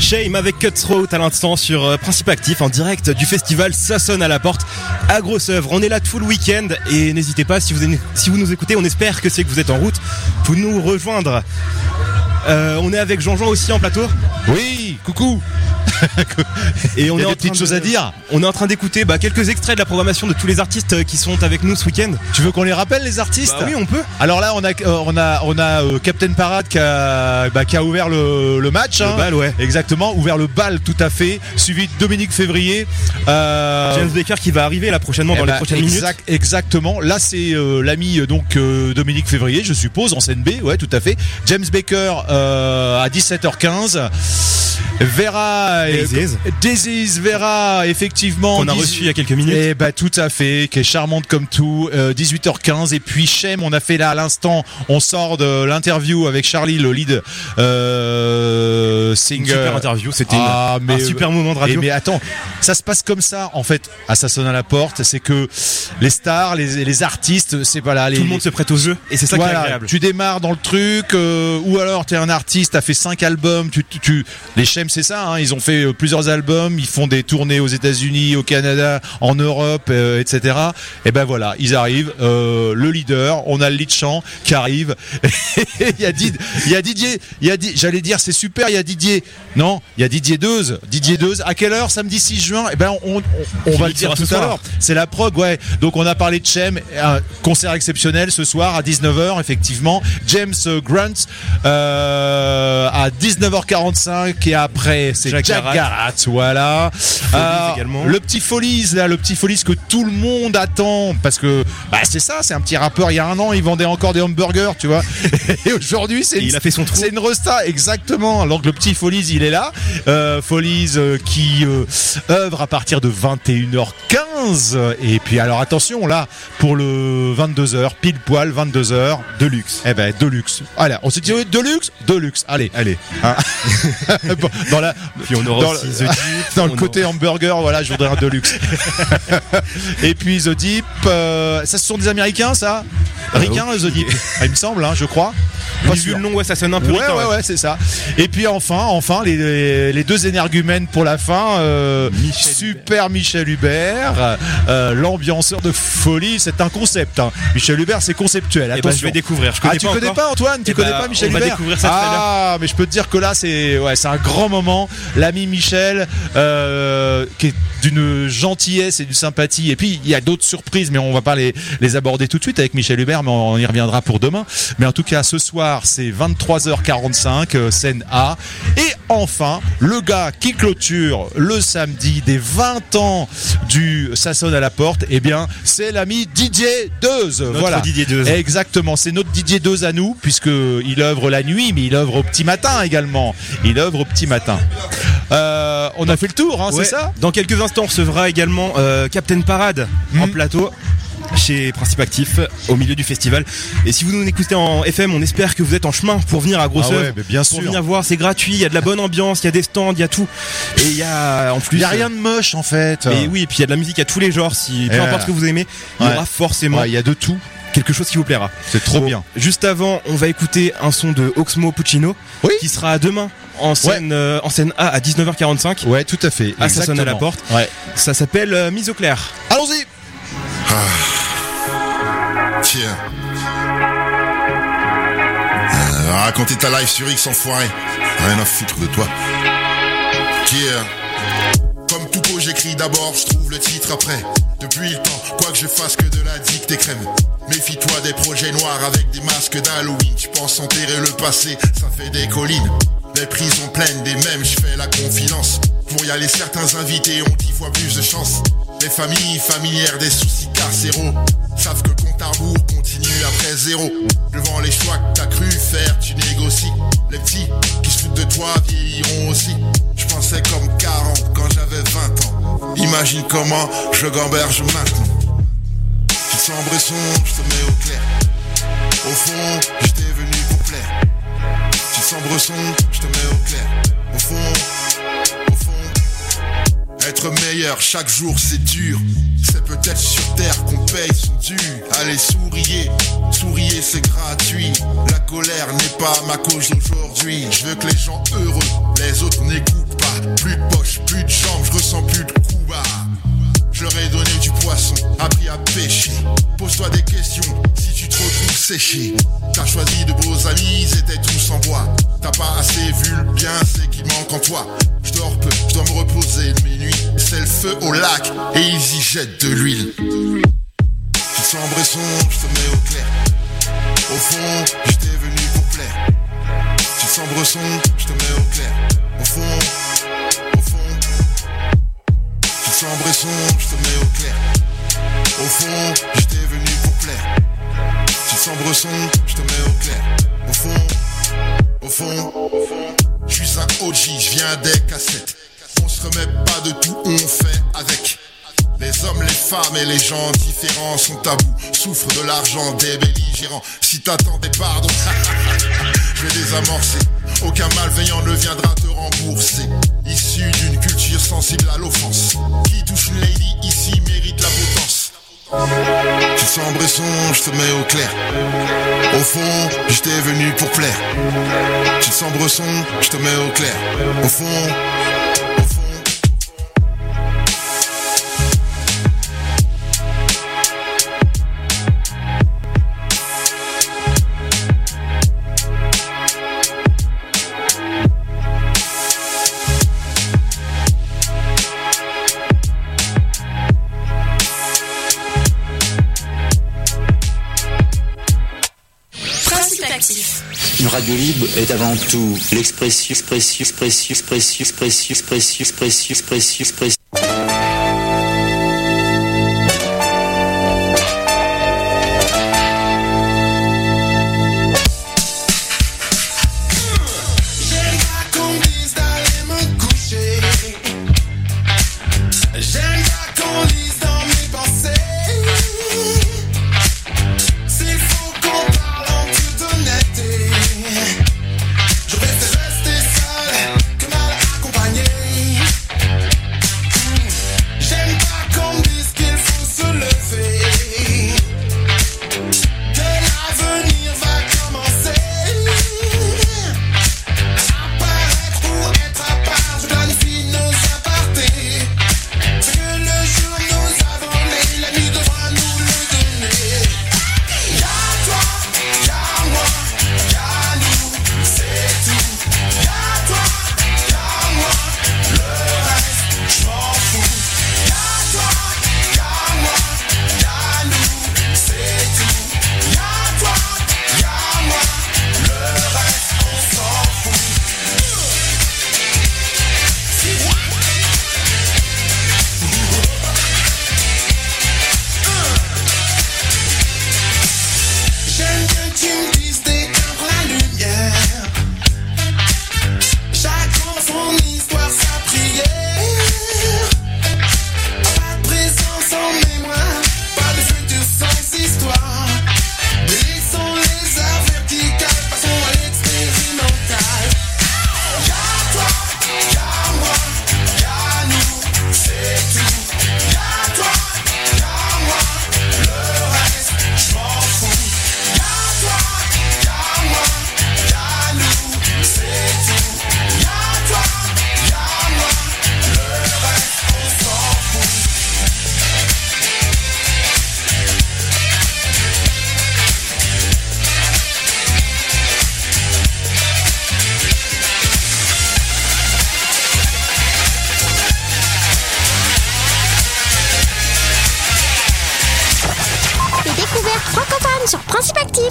Shame avec Cutthroat à l'instant sur Principe Actif en direct du festival Ça sonne à la porte à Grosse-Oeuvre. On est là tout le week-end et n'hésitez pas, si vous nous écoutez, on espère que c'est que vous êtes en route pour nous rejoindre. On est avec Jean-Jean aussi en plateau. Oui, coucou. Et on il y est a en des petites choses à dire. On est en train d'écouter quelques extraits de la programmation de tous les artistes qui sont avec nous ce week-end. Tu veux qu'on les rappelle, les artistes ? Oui, on peut. Alors là, on a Captain Parade qui a ouvert le match. Le bal, ouais. Exactement, ouvert le bal tout à fait, suivi de Dominique Février. James Baker qui va arriver là prochainement dans les prochaines minutes. Exactement. Là, c'est l'ami Dominique Février, je suppose, en scène B, ouais, tout à fait. James Baker à 17h15. Vera, Disease Vera, effectivement. Qu'on a reçu il y a quelques minutes. Et tout à fait, qui est charmante comme tout. 18h15. Et puis Shame, on a fait là à l'instant, on sort de l'interview avec Charlie, le lead singer. Une super interview, c'était un super moment de radio. Mais attends, ça se passe comme ça en fait. Ça sonne à la porte, c'est que les stars, les artistes, c'est pas là. Tout le monde se prête au jeu et c'est ça qui est agréable. Tu démarres dans le truc, ou alors t'es un artiste, t'as fait 5 albums, les Shame, c'est ça, hein, ils ont fait plusieurs albums, ils font des tournées aux États-Unis, au Canada, en Europe, etc. Et ben voilà, ils arrivent, le leader, on a le lead chant qui arrive. Il y a Didier, j'allais dire c'est super, il y a Didier. Non, il y a Didier Deuze. À quelle heure? Samedi 6 juin. Eh ben on va le dire tout à l'heure. C'est la prog, ouais. Donc on a parlé de Shame, un concert exceptionnel ce soir à 19h effectivement. James Grant à 19h45 et après c'est Jack Garat, voilà. Le petit Follies là, le petit Follies que tout le monde attend parce que c'est ça, c'est un petit rappeur. Il y a un an, il vendait encore des hamburgers, tu vois. Et aujourd'hui, il a fait son trou. C'est une resta, exactement. Alors que le petit Follies, il est là. Follies qui œuvre à partir de 21h15. Et puis alors attention là pour le 22h, pile poil 22h, Deluxe. Eh ben Deluxe. Allez, on s'est dit Deluxe. Allez. Hein. Puis on aura aussi The Deep. Dans le côté hamburger, voilà, je voudrais un Deluxe. Et puis The Deep, ça ce sont des Américains, ça. Ricains, The Deep. Il me semble, hein, je crois. Vu le nom, ouais, ça sonne un peu. Ouais, c'est ça. Et puis enfin, les deux énergumènes pour la fin. Super Michel Hubert, l'ambianceur de folie. C'est un concept. Hein. Michel Hubert, c'est conceptuel. Attention. Je vais découvrir. Tu connais pas Antoine? Tu connais pas Michel Hubert? On va découvrir ça très bien. Mais je peux te dire que là, c'est un grand moment. L'ami Michel, qui est d'une gentillesse et d'une sympathie. Et puis il y a d'autres surprises, mais on va pas les aborder tout de suite avec Michel Hubert, mais on y reviendra pour demain. Mais en tout cas, ce soir, c'est 23h45, scène A. Et enfin, le gars qui clôture le samedi des 20 ans du Ça sonne à la porte, eh bien, c'est l'ami Didier Deuze. Voilà. Didier Deuze. Exactement, c'est notre Didier Deuze à nous, puisque il œuvre la nuit, mais il œuvre au petit matin également. On a fait le tour, hein, ouais. C'est ça? Dans quelques instants, on recevra également Captain Parade en plateau chez Principe Actif au milieu du festival. Et si vous nous écoutez en FM, on espère que vous êtes en chemin pour venir à Grosse-Oeuvre, bien pour sûr. venir voir. C'est gratuit, il y a de la bonne ambiance, il y a des stands, il y a tout. Et il y a en plus, il y a rien de moche en fait. Et oui, et puis il y a de la musique à tous les genres. Peu importe ce que vous aimez, il y aura forcément. Il y a de tout. Quelque chose qui vous plaira. C'est trop bien. Juste avant, on va écouter un son de Oxmo Puccino qui sera demain en scène A à 19h45. Ouais, tout à fait. Ça sonne à la porte. Ouais. Ça s'appelle Mise au clair. Allons-y. Tiens. Raconter ta life sur X enfoiré. Rien à foutre de toi. Tiens. Comme tout pot, j'écris d'abord, je trouve le titre après. Depuis le temps, quoi que je fasse que de la dictée crème. Méfie-toi des projets noirs avec des masques d'Halloween. Tu penses enterrer le passé, ça fait des collines. Les prisons pleines des mêmes, je fais la confidence. Pour y aller, certains invités ont 10 fois plus de chance. Les familles familières des soucis carcéraux savent que compte à rebours continue après zéro. Devant les choix que t'as cru faire, tu négocies. Les petits qui se foutent de toi vieilliront aussi. Je pensais comme 40 quand j'avais 20 ans. Imagine comment je gamberge maintenant. Tu te sens bresson, je te mets au clair. Au fond, j'étais venu pour plaire. Tu te sens bresson, je te mets au clair. Au fond, être meilleur chaque jour c'est dur. C'est peut-être sur terre qu'on paye son dû. Allez souriez c'est gratuit. La colère n'est pas ma cause aujourd'hui. Je veux que les gens heureux, les autres n'écoutent pas. plus de poche, plus de jambes, je ressens plus de coups bas. Je leur ai donné du poisson, appris à pêcher. Pose-toi des questions si tu te retrouves séché. T'as choisi de beaux amis, ils étaient tous en bois. T'as pas assez vu le bien, c'est qu'il manque en toi. Je dors peu, je dois me reposer de minuit. C'est le feu au lac et ils y jettent de l'huile. Tu te sens bresson, je te mets au clair. Au fond, j'étais venu pour plaire. Tu te sens bresson, je te mets au clair. Au fond. Tu te sens bresson, je te mets au clair. Au fond, j'étais venu pour plaire. Tu te sens bresson, je te mets au clair. Au fond, je suis un OG, je viens des cassettes. On se remet pas de tout, on fait avec. Les hommes, les femmes et les gens différents sont tabous. Souffrent de l'argent des belligérants. Si t'attendais pardon, je vais désamorcer. Aucun malveillant ne viendra te rembourser. Issu d'une culture sensible à l'offense. Qui touche une lady ici mérite la potence. Tu te sens bresson, je te mets au clair. Au fond, j'étais venu pour plaire. Tu te sens bresson, je te mets au clair. Au fond. Une radio libre est avant tout l'expression. sur Principe Actif.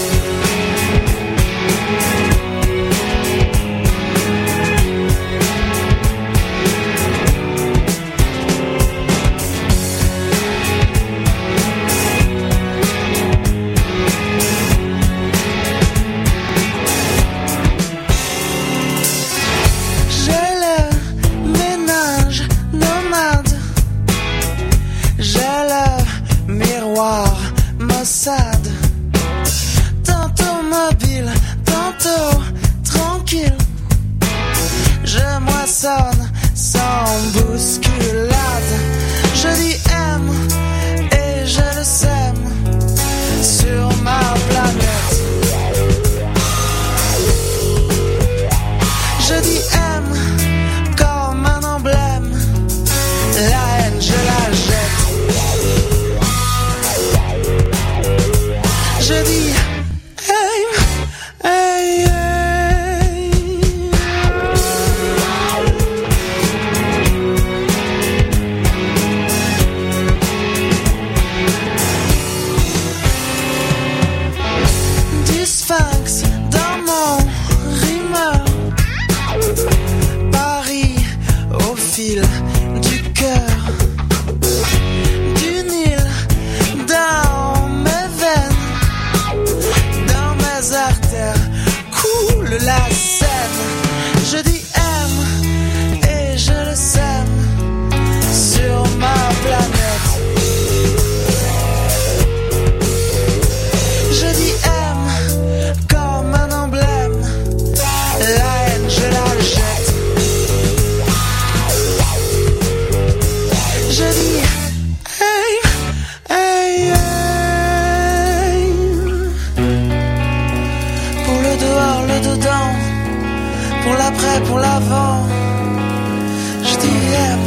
Tantôt mobile, tantôt tranquille. Je moissonne sans bousculade. Je dis aime et je le sème sur ma planète. Je dis aime quand Je dis hey, hey, hey. Du sphinx dans mon rimeur, Paris au fil du cœur, du Nil dans mes veines, dans mes artères coule la Seine. Je dis aime et je le sème sur ma planète. Je dis aime comme un emblème, la haine je la jette. Je dis hey, hey, hey. Pour le dehors, le dedans, pour l'après, pour l'avant. Je dis aime,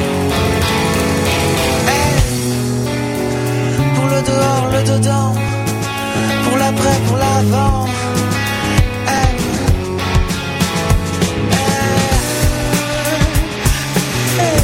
hey. Pour le dehors, le dedans, pour l'après, pour l'avant. Aime, hey, hey.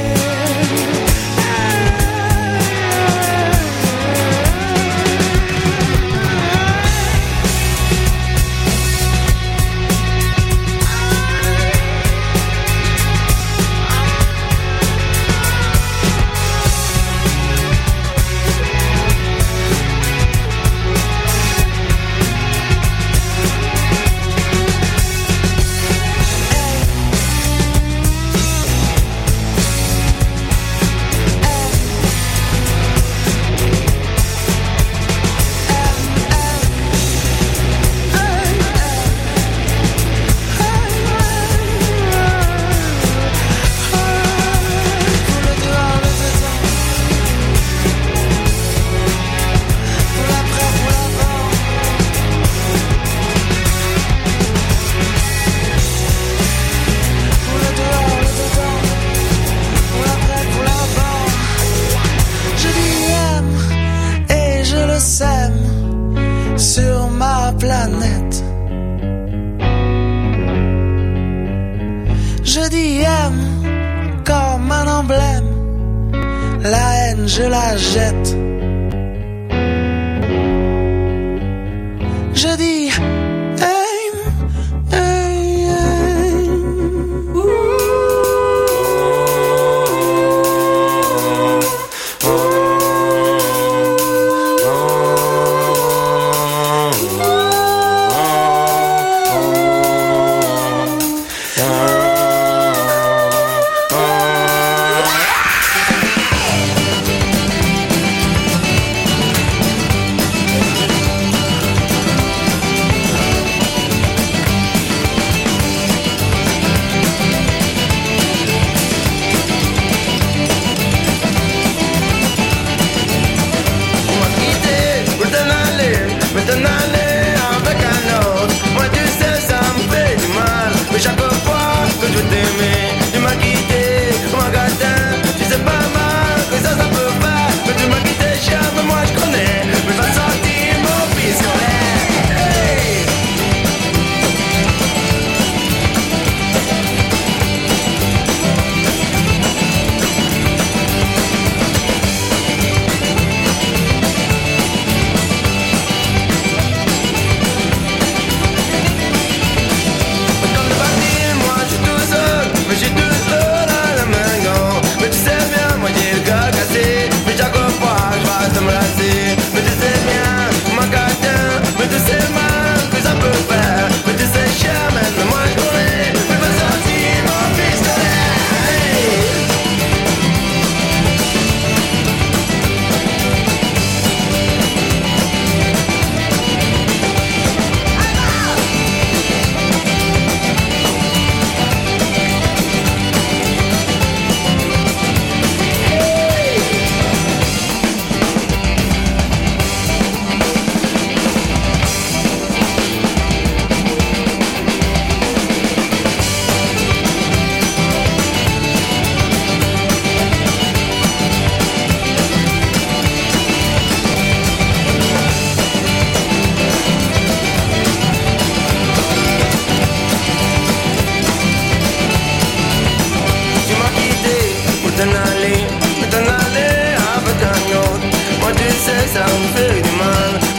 Sur ma planète. Je dis aime comme un emblème, la haine je la jette. Je dis aime, hey, hey.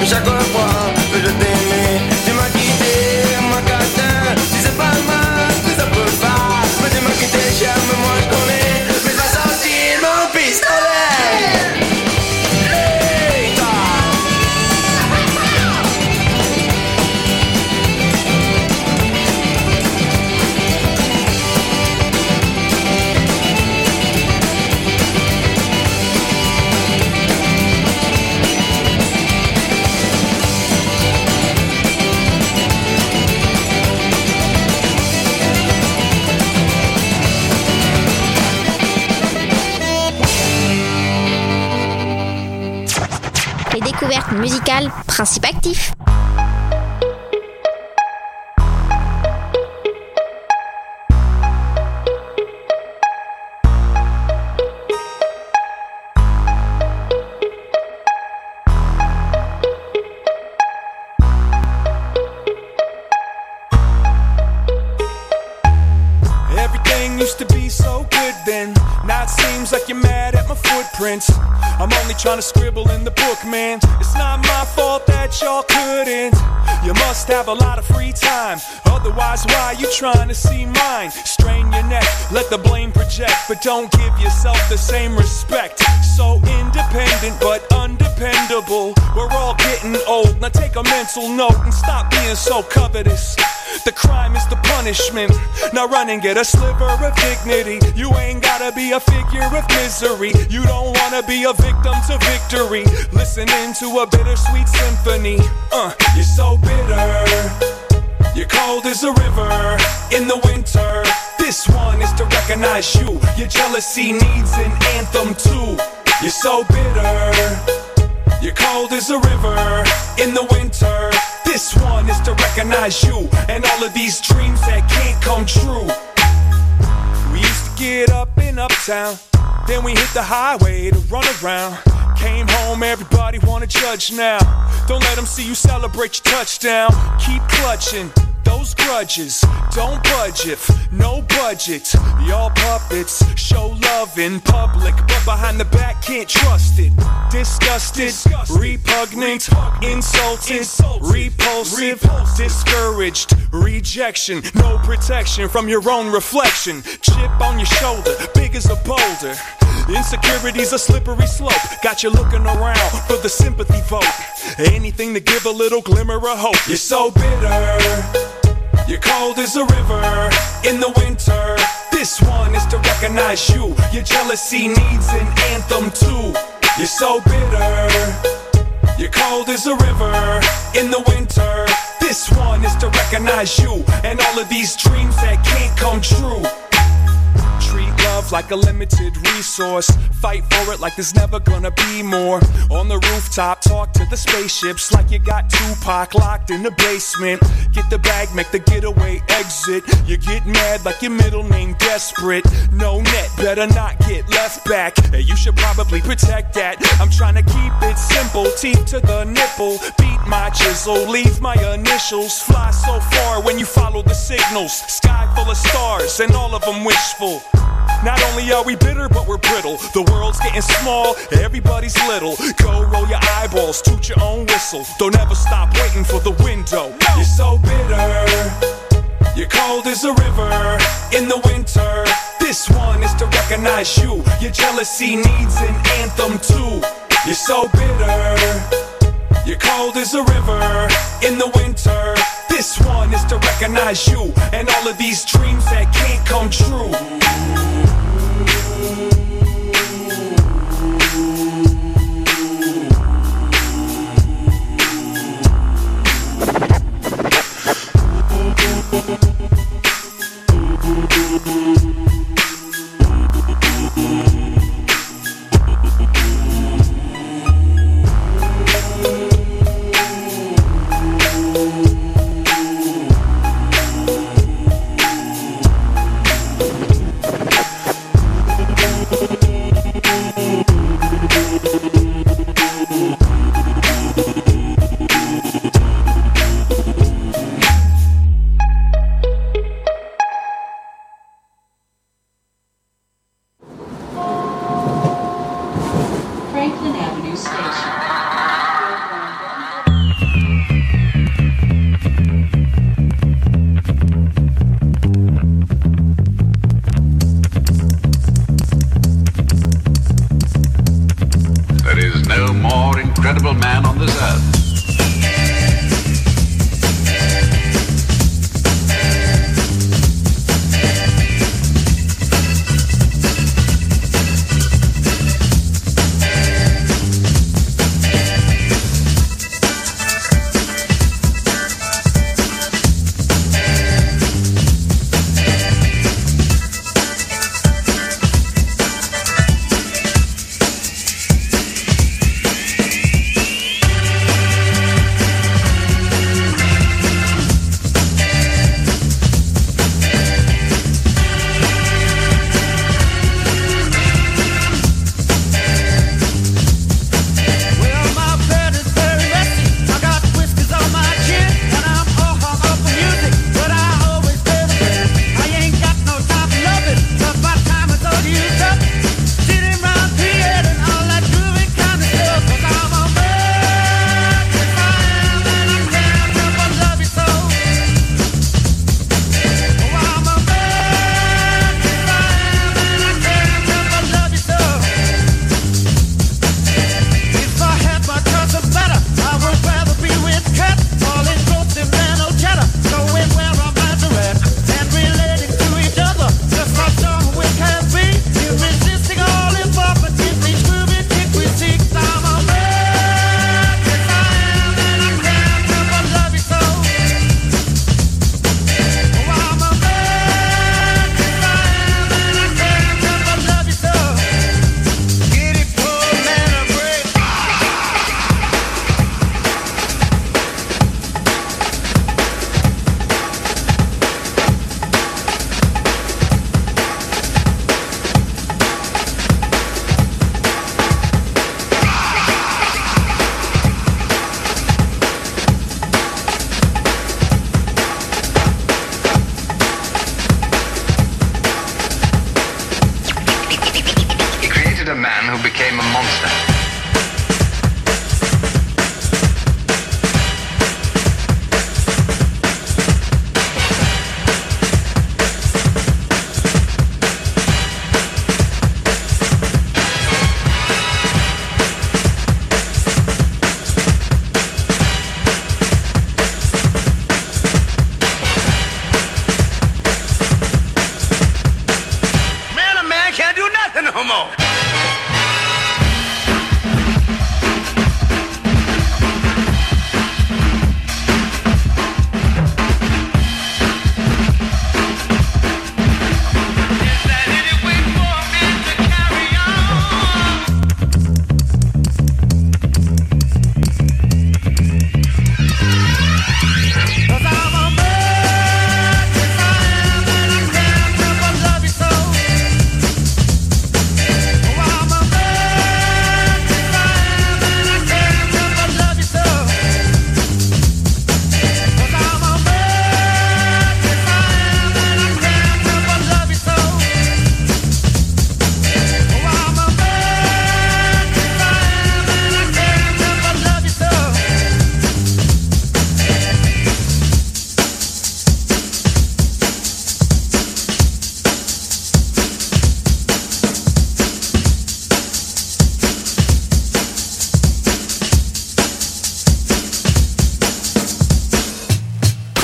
mais chaque fois que je t'aimais, tu m'as quitté, ma catin. Tu sais pas le mal que ça peut faire, mais tu m'as quitté, cher, mais moi je connais, mais ça sortit mon pistolet. Les découvertes musicales, Principe Actif. Everything used to be so good then. Now it seems like you're mad at my footprints. I'm only trying to scribble in the book, man. It's not my fault that y'all couldn't. You must have a lot of free time. Otherwise, why you trying to see mine? Strain your neck, let the blame project, but don't give yourself the same respect. So independent, but undependable. We're all getting old. Now take a mental note and stop being so covetous. The crime is the punishment. Now run and get a sliver of dignity. You ain't gotta be a figure of misery. You don't wanna be a victim to victory. Listening to a bittersweet symphony. You're so bitter. You're cold as a river in the winter. This one is to recognize you. Your jealousy needs an anthem too. You're so bitter. You're cold as a river in the winter. This one is to recognize you and all of these dreams that can't come true. We used to get up in Uptown, then we hit the highway to run around. Came home, everybody wanna judge now. Don't let them see you celebrate your touchdown. Keep clutching those grudges. Don't budge if no budget. Y'all puppets show love in public, but behind the back can't trust it. Disgusted, repugnant, insulted, repulsive, discouraged, rejection. No protection from your own reflection. Chip on your shoulder, big as a boulder. Insecurity's a slippery slope. Got you looking around for the sympathy vote. Anything to give a little glimmer of hope. You're so bitter. You're cold as a river in the winter. This one is to recognize you. Your jealousy needs an anthem too. You're so bitter. You're cold as a river in the winter. This one is to recognize you and all of these dreams that can't come true. Treat love like a limited resource. Fight for it like there's never gonna be more. On the rooftop, talk to the spaceships like you got Tupac locked in the basement. Get the bag, make the getaway exit. You get mad like your middle name desperate. No net, better not get left back. Hey, you should probably protect that. I'm trying to keep it simple, teeth to the nipple. Beat my chisel, leave my initials. Fly so far when you follow the signals. Sky full of stars and all of them wishful. Not only are we bitter, but we're brittle. The world's getting small, everybody's little. Go roll your eyeballs, toot your own whistle. Don't ever stop waiting for the window. You're so bitter. You're cold as a river in the winter. This one is to recognize you. Your jealousy needs an anthem too. You're so bitter. You're cold as a river in the winter. This one is to recognize you and all of these dreams that can't come true.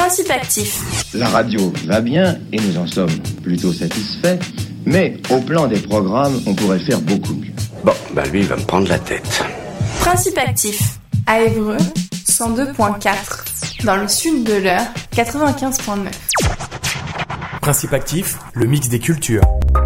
Principe actif. La radio va bien et nous en sommes plutôt satisfaits, mais au plan des programmes, on pourrait faire beaucoup mieux. Bon, bah lui, il va me prendre la tête. Principe actif. À Évreux, 102.4. Dans le sud de l'Eure, 95.9. Principe actif, le mix des cultures.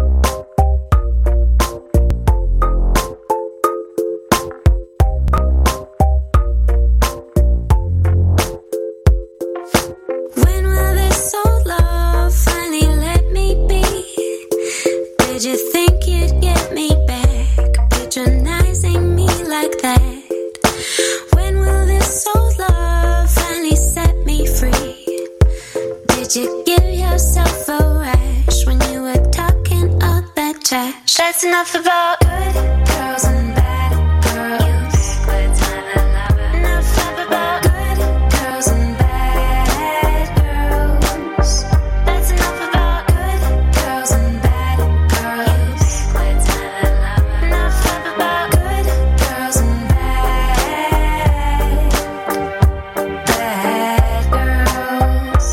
That's enough about good girls and bad girls. Enough about good girls and bad girls. That's enough about good girls and bad girls. Enough about good girls and bad girls.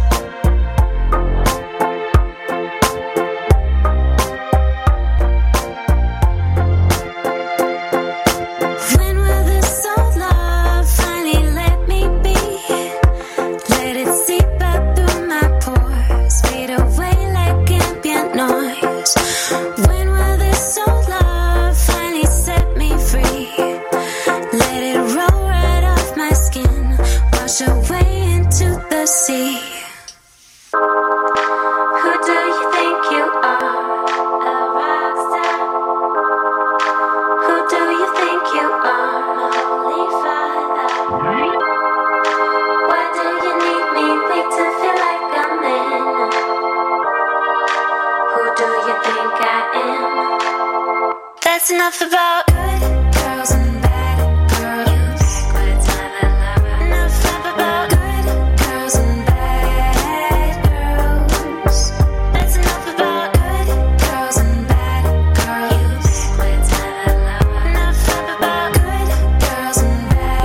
That's enough about good girls and bad girls. Enough about good girls and bad girls. That's enough about good girls and bad girls. Enough about good girls and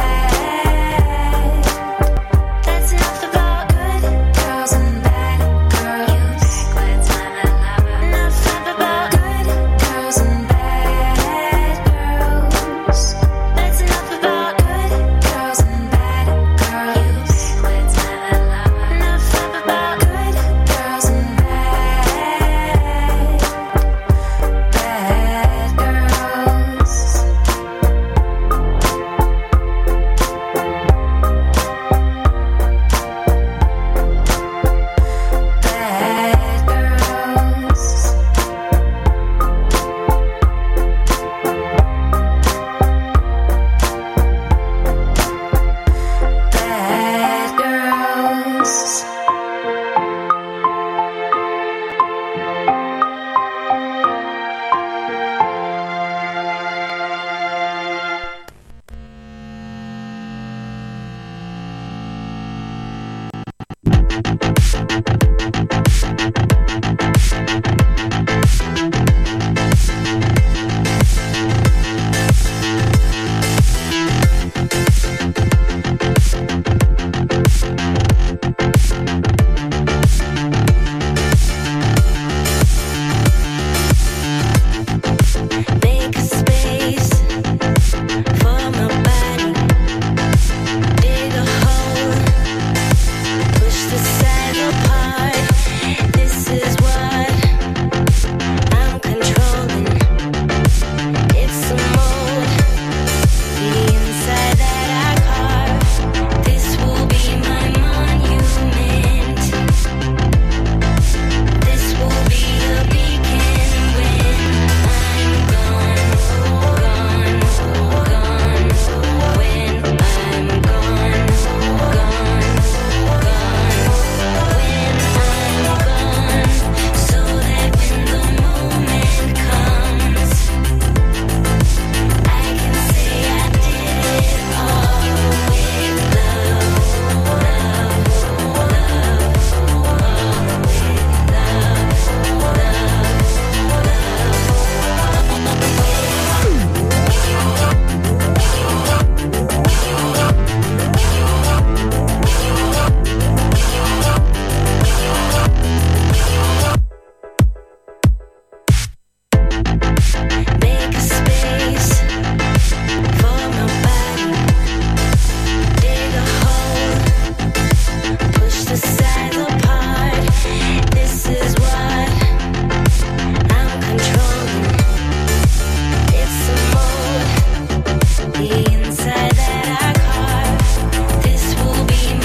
bad. That's enough about good girls and bad girls. Enough about good girls and bad. That's enough about good girls and bad girls. Enough about good girls and